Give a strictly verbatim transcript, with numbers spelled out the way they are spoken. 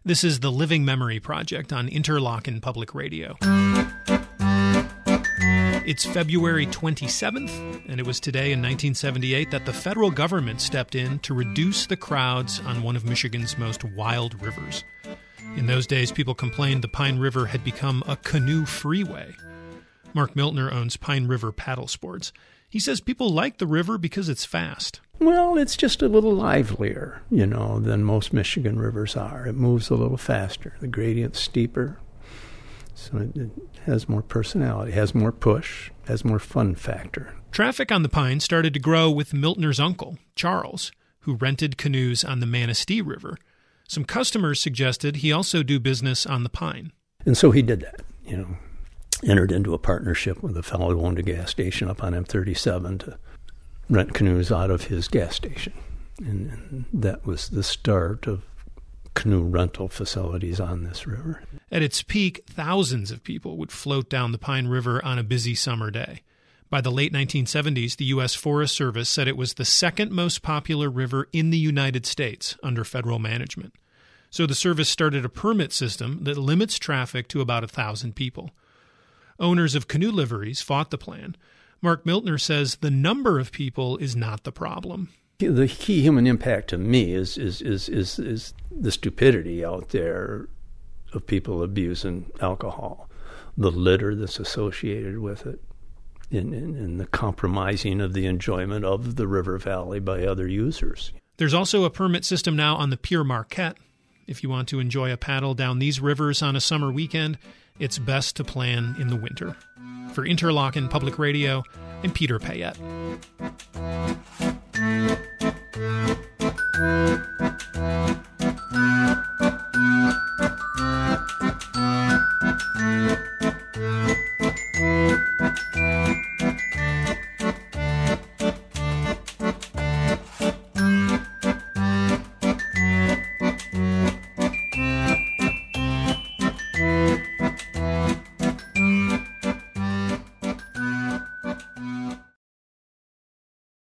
This is the Living Memory Project on Interlochen Public Radio. It's February twenty-seventh, and it was today in nineteen seventy-eight that the federal government stepped in to reduce the crowds on one of Michigan's most wild rivers. In those days, people complained the Pine River had become a canoe freeway. Mark Miltner owns Pine River Paddle Sports. He says people like the river because it's fast. Well, it's just a little livelier, you know, than most Michigan rivers are. It moves a little faster. The gradient's steeper, so it, it has more personality, has more push, has more fun factor. Traffic on the Pine started to grow with Miltner's uncle, Charles, who rented canoes on the Manistee River. Some customers suggested he also do business on the Pine. And so he did that, you know, entered into a partnership with a fellow who owned a gas station up on M thirty-seven to rent canoes out of his gas station. And, and that was the start of canoe rental facilities on this river. At its peak, thousands of people would float down the Pine River on a busy summer day. By the late nineteen seventies, the U S Forest Service said it was the second most popular river in the United States under federal management. So the service started a permit system that limits traffic to about one thousand people. Owners of canoe liveries fought the plan. Mark Miltner says the number of people is not the problem. The key human impact to me is is is is, is the stupidity out there of people abusing alcohol, the litter that's associated with it, and, and, and the compromising of the enjoyment of the river valley by other users. There's also a permit system now on the Pere Marquette. If you want to enjoy a paddle down these rivers on a summer weekend, it's best to plan in the winter. For Interlochen Public Radio, I'm Peter Payette.